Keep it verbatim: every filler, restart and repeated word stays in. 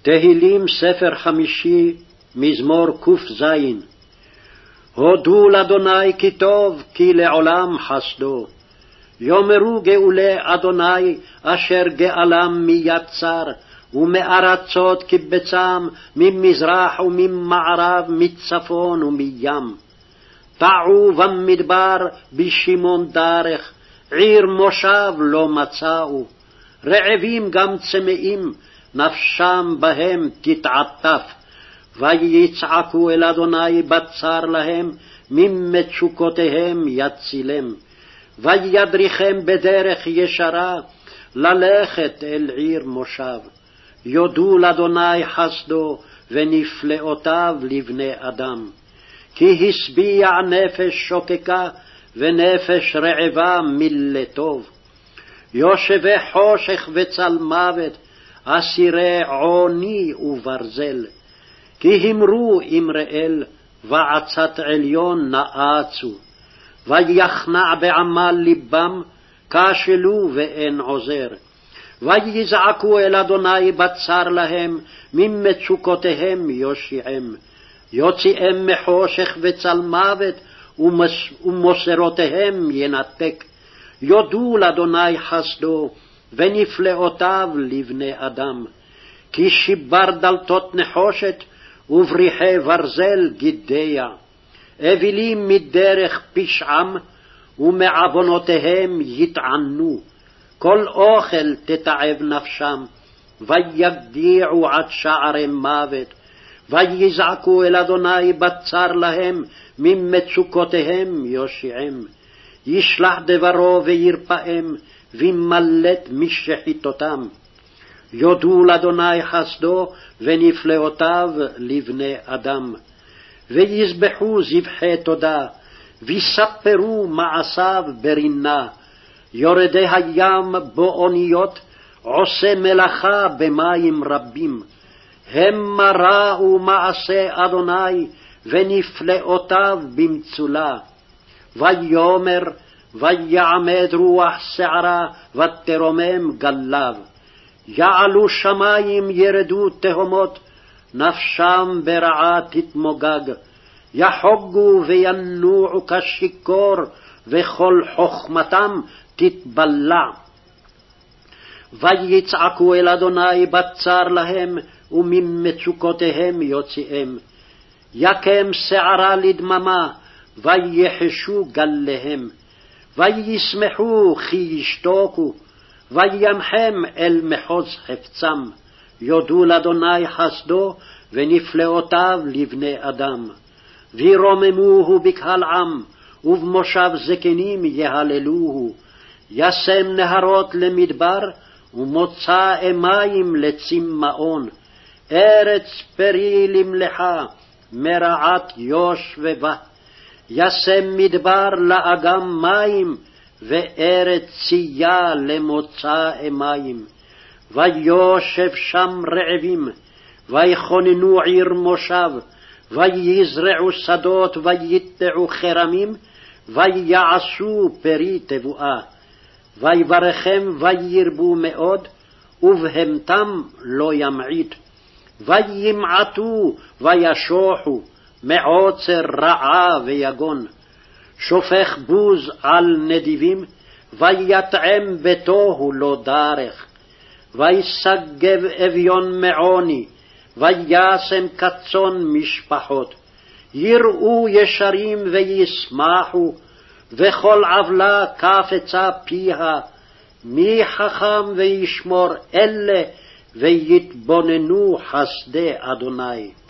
תהילים ספר חמישי, מזמור ק"ז. הודו לאדוני כי טוב, כי לעולם חסדו. יאמרו גאולי אדוני, אשר גאלם מיד צר, ומארצות קבצם, ממזרח וממערב, מצפון ומים. טעו במדבר בשמעון דרך, עיר מושב לא מצאו. רעבים גם צמאים, נפשם בהם תתעטף. ויצעקו אל אדוני בצר להם, ממצוקותיהם יצילם. וידריכם בדרך ישרה, ללכת אל עיר מושב. יודו לאדוני חסדו, ונפלאותיו לבני אדם. כי השביע נפש שוקקה, ונפש רעבה מילא טוב. יושבי חושך וצל מוות, אסירי עוני וברזל. כי אמרו אמראל, ועצת עליון נאצו. ויחנע בעמל ליבם, כשלו ואין עוזר. ויזעקו אל אדוני בצר להם, ממצוקותיהם יושיעם. יוציאם מחושך וצל מוות, ומוסרותיהם ינתק. יודו לאדוני חסדו, ונפלאותיו לבני אדם. כי שיבר דלתות נחושת, ובריחי ברזל גידיה. אבילים מדרך פשעם, ומעוונותיהם יתענו. כל אוכל תתעב נפשם, ויגדיעו עד שערי מוות. ויזעקו אל אדוני בצר להם, ממצוקותיהם יושיעם. ישלח דברו וירפאם, וימלט משחיתותם. יודו לאדוני חסדו, ונפלאותיו לבני אדם. ויזבחו זבחי תודה, ויספרו מעשיו ברינה. יורדי הים באוניות, עושה מלאכה במים רבים. הם ראו מעשה אדוני, ונפלאותיו במצולה. ויאמר, ויעמד רוח שערה, ותרומם גליו. יעלו שמים ירדו תהומות, נפשם ברעה תתמוגג. יחוגו וינועו כשיכור, וכל חוכמתם תתבלע. ויצעקו אל אדוני בצר להם, וממצוקותיהם יוציאם. יקם שערה לדממה, ויחשו גליהם. וישמחו כי ישתוקו, וינחם אל מחוז חפצם. יודו לאדוני חסדו, ונפלאותיו לבני אדם. וירוממוהו בקהל עם, ובמושב זקנים יהללוהו. ישם נהרות למדבר, ומוצא מים לצמאון. ארץ פרי למלחה, מרעת יושבבה. ישם מדבר לאגם מים, וארץ צייה למוצא מים. ויושב שם רעבים, ויכוננו עיר מושב, ויזרעו שדות, ויטעו חרמים, ויעשו פרי תבואה. ויברכם וירבו מאוד, ובהמתם לא ימעיט. וימעטו וישוחו, מעוצר רעה ויגון. שופך בוז על נדיבים, ויטעם בתוהו לא דרך. ויסגב אביון מעוני, וישם כצאן משפחות. יראו ישרים וישמחו, וכל עוולה קפצה פיה. מי חכם וישמור אלה, ויתבוננו חסדי אדוני.